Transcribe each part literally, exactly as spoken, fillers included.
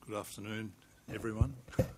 Good afternoon, everyone.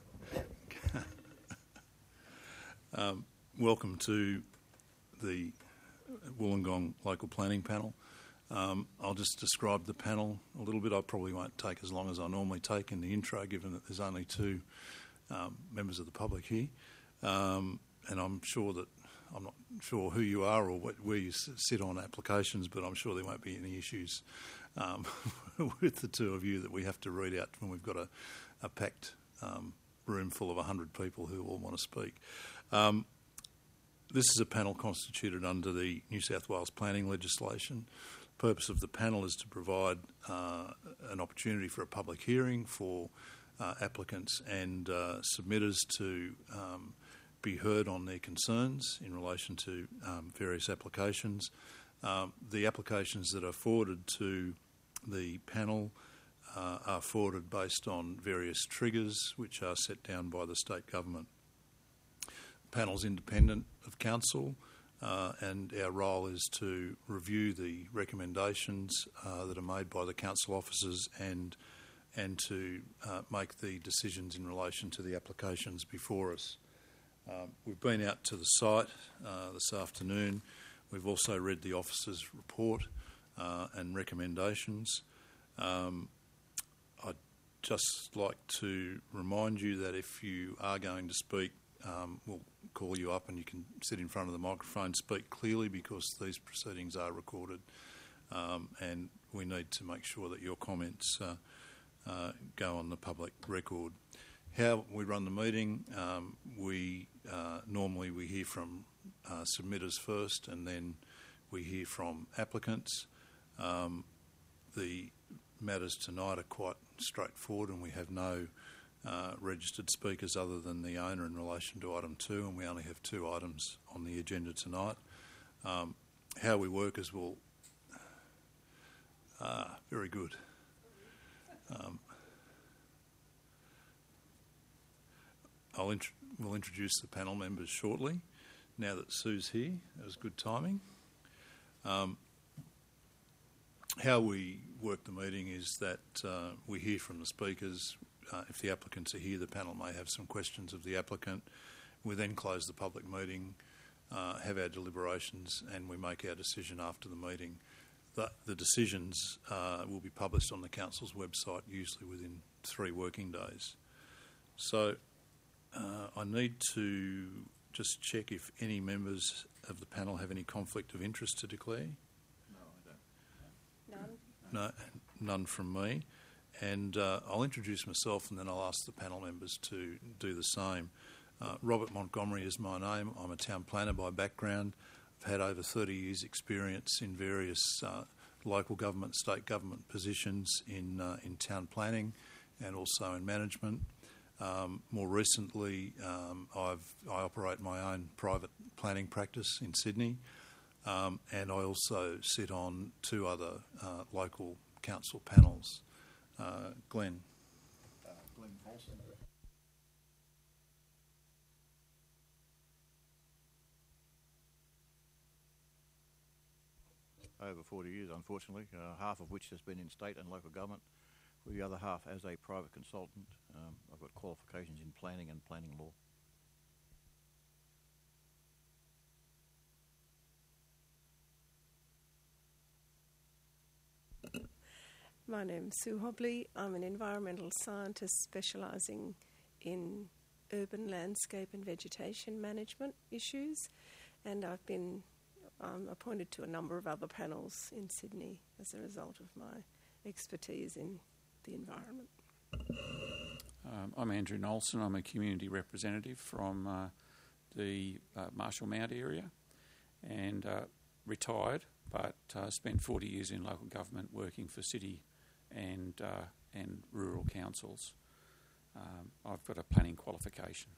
um, welcome to the Wollongong Local Planning Panel. Um, I'll just describe the panel a little bit. I probably won't take as long as I normally take in the intro, given that there's only two um, members of the public here. Um, and I'm sure that, I'm not sure who you are or what, where you sit on applications, but I'm sure there won't be any issues um, with the two of you that we have to read out when we've got a, a packed um, room full of one hundred people who all want to speak. Um, this is a panel constituted under the New South Wales planning legislation. The purpose of the panel is to provide uh, an opportunity for a public hearing for uh, applicants and uh, submitters to um, be heard on their concerns in relation to um, various applications. Um, the applications that are forwarded to the panel uh, are forwarded based on various triggers which are set down by the state government. The panel's independent of council uh, and our role is to review the recommendations uh, that are made by the council officers and, and to uh, make the decisions in relation to the applications before us. Um, we've been out to the site uh, this afternoon. We've also read the officers' report uh, and recommendations. Um, I'd just like to remind you that if you are going to speak, um, we'll call you up and you can sit in front of the microphone, speak clearly because these proceedings are recorded um, and we need to make sure that your comments uh, uh, go on the public record. How we run the meeting, um, we uh, normally we hear from uh, submitters first and then we hear from applicants. Um, the matters tonight are quite straightforward and we have no uh, registered speakers other than the owner in relation to item two, and we only have two items on the agenda tonight. Um, how we work is we'll... Ah, very good. Um, I'll int- we'll introduce the panel members shortly. Now that Sue's here, that was good timing. Um, how we work the meeting is that uh, we hear from the speakers. Uh, if the applicants are here, the panel may have some questions of the applicant. We then close the public meeting, uh, have our deliberations, and we make our decision after the meeting. The, the decisions uh, will be published on the council's website, usually within three working days. So uh, I need to just check if any members of the panel have any conflict of interest to declare. No, I don't. None? No, none from me. And uh, I'll introduce myself and then I'll ask the panel members to do the same. Uh, Robert Montgomery is my name. I'm a town planner by background. I've had over thirty years experience in various uh, local government, state government positions in, uh, in town planning and also in management. Um, more recently, um, I've, I operate my own private planning practice in Sydney, um, and I also sit on two other uh, local council panels. Uh, Glenn. Uh, Glenn Paulson. Over forty years, unfortunately, uh, half of which has been in state and local government, with the other half as a private consultant. Um, I've got qualifications in planning and planning law. My name's Sue Hobley. I'm an environmental scientist specialising in urban landscape and vegetation management issues, and I've been um, appointed to a number of other panels in Sydney as a result of my expertise in the environment. Um, I'm Andrew Nolson. I'm a community representative from uh, the uh, Marshall Mount area and uh, retired, but uh, spent forty years in local government working for city and uh, and rural councils. Um, I've got a planning qualification.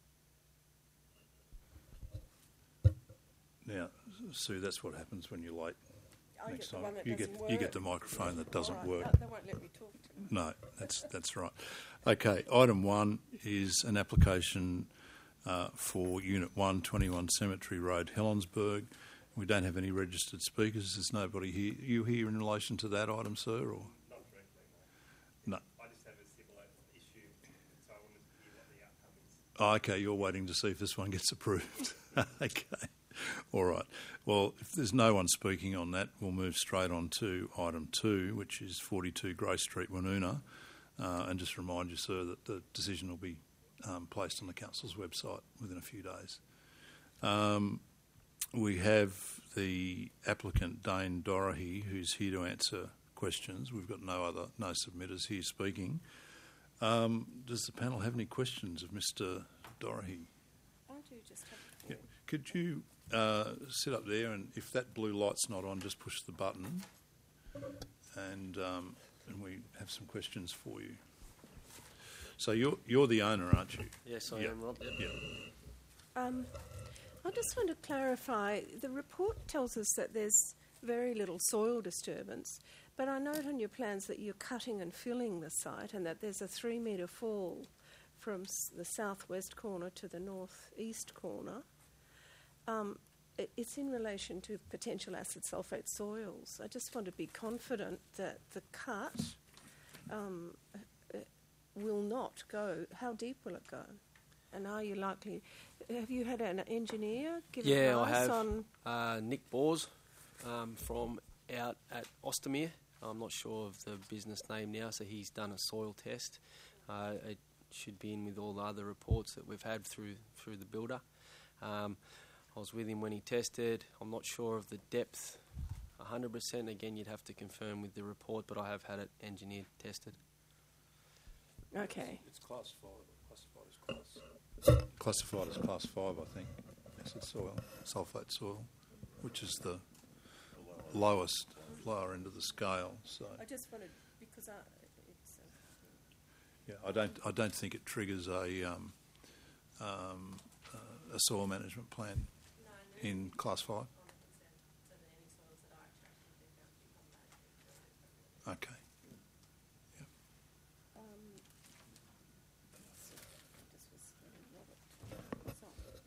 Now, Sue, that's what happens when you're late. I Next get the time one that you get doesn't work. you get the microphone that doesn't Right, work. no, they won't let me talk to them. No, that's that's right. Okay, item one is an application uh, for Unit one, twenty-one Cemetery Road, Helensburgh. We don't have any registered speakers. There's nobody here. Are you here in relation to that item, sir? Or Not directly, no? no. I just have a civil Oh, okay, you're waiting to see if this one gets approved. Okay, all right. Well, if there's no one speaking on that, we'll move straight on to item two, which is forty-two Grace Street, Woonona, uh, and just remind you, sir, that the decision will be um, placed on the council's website within a few days. Um, we have the applicant Dane Dorahy, who's here to answer questions. We've got no other no submitters here speaking. Um, does the panel have any questions of Mister Dorahy? I do just have. Yeah. Could you uh, sit up there, and if that blue light's not on, just push the button, and um, and we have some questions for you. So you're you're the owner, aren't you? Yes, I Yeah. am, Rob. Yeah. Um, I just want to clarify, the report tells us that there's very little soil disturbance, but I note on your plans that you're cutting and filling the site and that there's a three metre fall from s- the southwest corner to the northeast corner. Um, it, it's in relation to potential acid sulphate soils. I just want to be confident that the cut um, uh, will not go. How deep will it go? And are you likely? Have you had an engineer give Yeah, I advice have. on? Uh, Nick Bors um, from out at Ostermere. I'm not sure of the business name now, so he's done a soil test. Uh, it should be in with all the other reports that we've had through through the builder. Um, I was with him when he tested. I'm not sure of the depth one hundred percent. Again, you'd have to confirm with the report, but I have had it engineered, tested. Okay. It's classified. Classified as class. Classified as class five, I think. Acid soil, sulphate soil, which is the lowest, lower end of the scale. So I just wanted because I. It's, uh, yeah, I don't, I don't think it triggers a um, um, uh, a soil management plan in class five. Okay. um, this was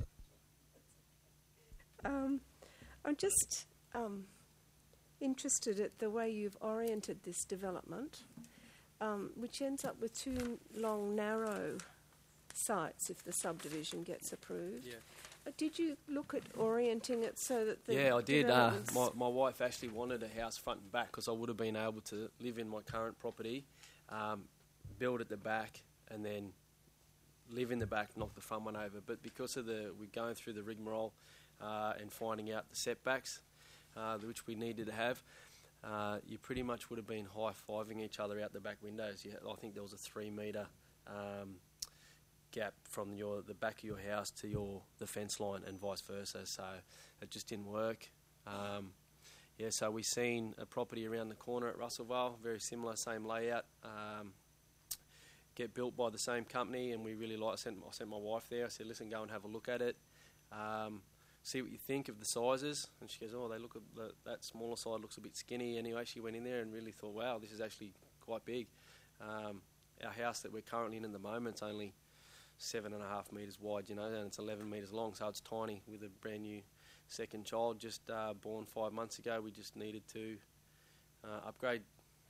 Robert. Um, I'm just um, interested at the way you've oriented this development, um, which ends up with two long, narrow sites if the subdivision gets approved. Yeah. Uh, Did you look at orienting it so that the Yeah, I did. Uh, developments- my, my wife actually wanted a house front and back because I would have been able to live in my current property, um, build at the back, and then live in the back, knock the front one over. But because of the we're going through the rigmarole uh, and finding out the setbacks, uh, which we needed to have, uh, you pretty much would have been high-fiving each other out the back windows. You, I think there was a three-metre um, gap from your the back of your house to your the fence line and vice versa. So it just didn't work. Um, yeah, so we seen a property around the corner at Russellvale, very similar, same layout, um, get built by the same company, and we really like. I sent, I sent my wife there. I said, "Listen, go and have a look at it, um, see what you think of the sizes." And she goes, "Oh, they look at the, that smaller side looks a bit skinny." Anyway, she went in there and really thought, "Wow, this is actually quite big." Um, our house that we're currently in at the moment is only seven and a half metres wide, you know, and it's eleven metres long, so it's tiny. With a brand new second child just uh, born five months ago, we just needed to uh, upgrade.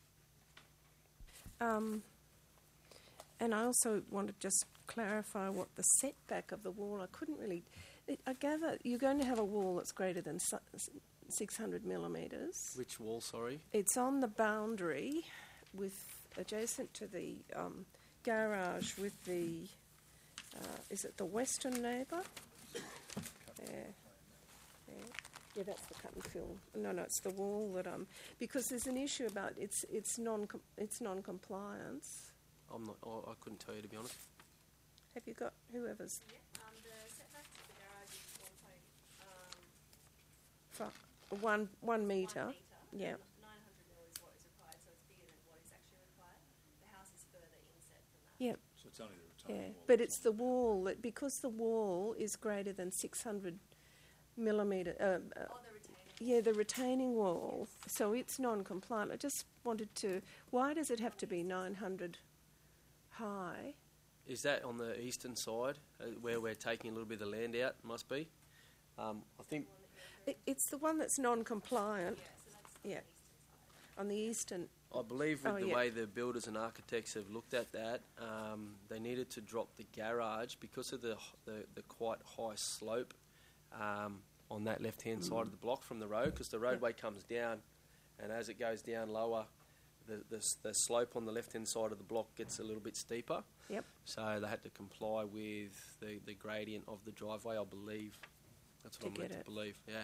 Um, and I also want to just clarify what the setback of the wall. I couldn't really. It, I gather you're going to have a wall that's greater than six hundred millimetres. Which wall, sorry? It's on the boundary, with adjacent to the um, garage with the. Uh, is it the western neighbour? Yeah. Yeah. Yeah, that's the cut and fill. No, no, it's the wall that um because there's an issue about it's it's non it's non-compliance. I'm not. I, I couldn't tell you, to be honest. Have you got whoever's Yeah, um, the setback to the garage is also um, fr- one one metre? one metre. Yeah. nine hundred mil is what is required, so it's bigger than what is actually required. The house is further inset than that. Yeah. So it's only the Yeah, retaining wall. but it's the wall that because the wall is greater than six hundred millimetre. Uh, uh, Oh, the retaining. yeah, the retaining wall. So it's non-compliant. I just wanted to. Why does it have to be nine hundred high? Is that on the eastern side, uh, where we're taking a little bit of the land out? Must be. Um, I think. It, it's the one that's non-compliant. Yeah, so that's Yeah. the eastern side. On the eastern I believe with Oh, the yeah. way the builders and architects have looked at that, um, they needed to drop the garage because of the h- the, the quite high slope um, on that left-hand side of the block from the road, because the roadway comes down, and as it goes down lower, the, the, s- the slope on the left-hand side of the block gets a little bit steeper. Yep. So they had to comply with the, the gradient of the driveway, I believe. That's what To I'm led get to it. believe, yeah.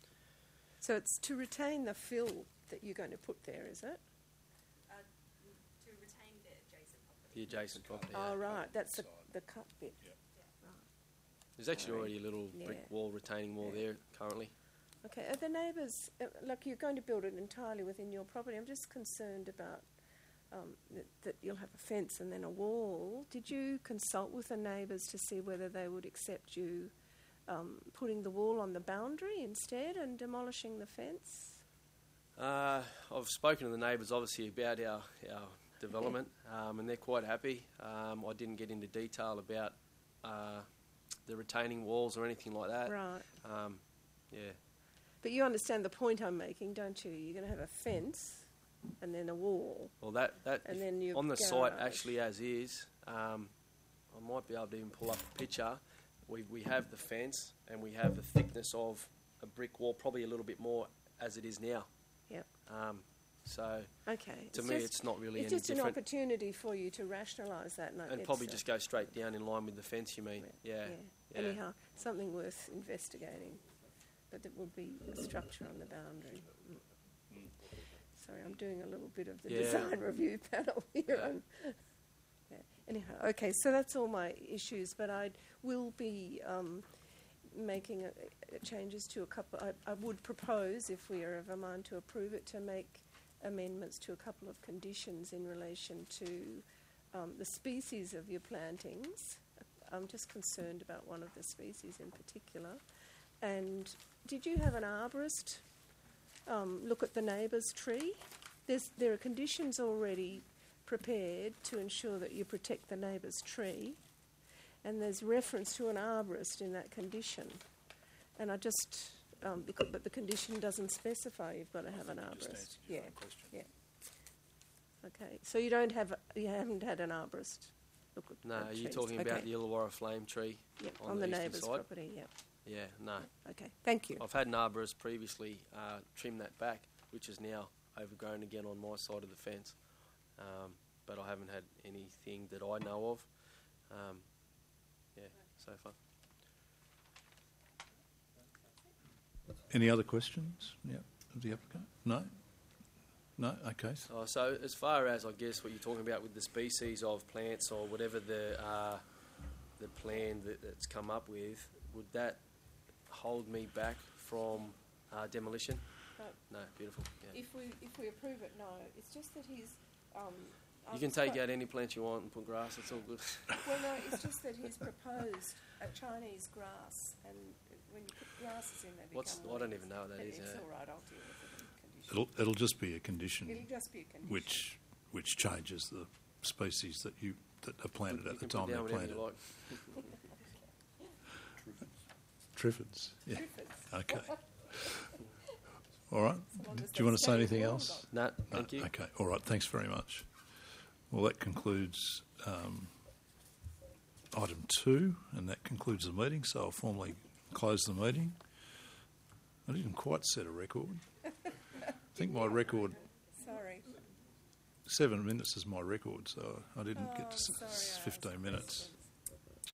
So it's to retain the fill that you're going to put there, is it? Uh, to retain the adjacent property. The adjacent property. Oh, yeah. right. That's the, the cut bit. There's actually Sorry. already a little brick Yeah. wall, retaining wall Yeah. there currently. Okay. Are the neighbours, uh, like you're going to build it entirely within your property? I'm just concerned about um, that, that you'll have a fence and then a wall. Did you consult with the neighbours to see whether they would accept you um, putting the wall on the boundary instead and demolishing the fence? Uh, I've spoken to the neighbours obviously about our, our development, um, and they're quite happy. Um, I didn't get into detail about uh, the retaining walls or anything like that. Right. Um, yeah. But you understand the point I'm making, don't you? You're going to have a fence and then a wall. Well, that that And if- then your on the site garage. actually as is, um, I might be able to even pull up a picture. We we have the fence and we have the thickness of a brick wall, probably a little bit more as it is now. Yep. Um, so Okay. to It's me, just- it's not really It's any just an different. opportunity for you to rationalise that. No, And it's, probably uh, just go straight down in line with the fence, you mean? Yeah. yeah. Anyhow, something worth investigating. But there would be a structure on the boundary. Mm. Sorry, I'm doing a little bit of the Yeah. design review panel here. Yeah. on- yeah. Anyhow, okay, so that's all my issues, but I will be um, making a, a changes to a couple. I, I would propose, if we are of a mind to approve it, to make amendments to a couple of conditions in relation to um, the species of your plantings. I'm just concerned about one of the species in particular. And did you have an arborist um, look at the neighbour's tree? There's, there are conditions already prepared to ensure that you protect the neighbour's tree, and there's reference to an arborist in that condition. And I just, um, because, but the condition doesn't specify you've got to have an arborist. Yeah, yeah. Okay, so you don't have, you haven't had an arborist look at No, the are you trees. talking Okay. about the Illawarra flame tree Yep, on, on the, the eastern neighbour's side? property? Yeah. Yeah, no. Okay, thank you. I've had an arborist previously uh, trim that back, which is now overgrown again on my side of the fence. Um, but I haven't had anything that I know of. Um, yeah, so far. Any other questions? Yeah, of the applicant? No? No? Okay. Oh, so as far as I guess what you're talking about with the species of plants or whatever the uh, the plan that, that's come up with, would that hold me back from uh, demolition? No. No, beautiful. Yeah. If we if we approve it, no. It's just that he's. Um, I You can was take quite- out any plant you want and put grass. It's all good. Well, no, it's just that he's proposed a Chinese grass, and when you put grasses in, they become. What's I don't weeds. even know what that But is. It's yeah. all right. I'll deal with it in condition. It'll, it'll just be a condition It'll just be a condition. which which changes the species that you that are planted You at the can put time they're down whatever planted. you like. Triffids. Yeah. Triffids. Okay. All right. So long as Do you they want to say stay anything in else? No, No? thank you. Okay. All right. Thanks very much. Well, that concludes um, item two, and that concludes the meeting. So I'll formally close the meeting. I didn't quite set a record. I think my record, Sorry. seven minutes is my record, so I didn't get Oh, to s- sorry, I asked fifteen for minutes.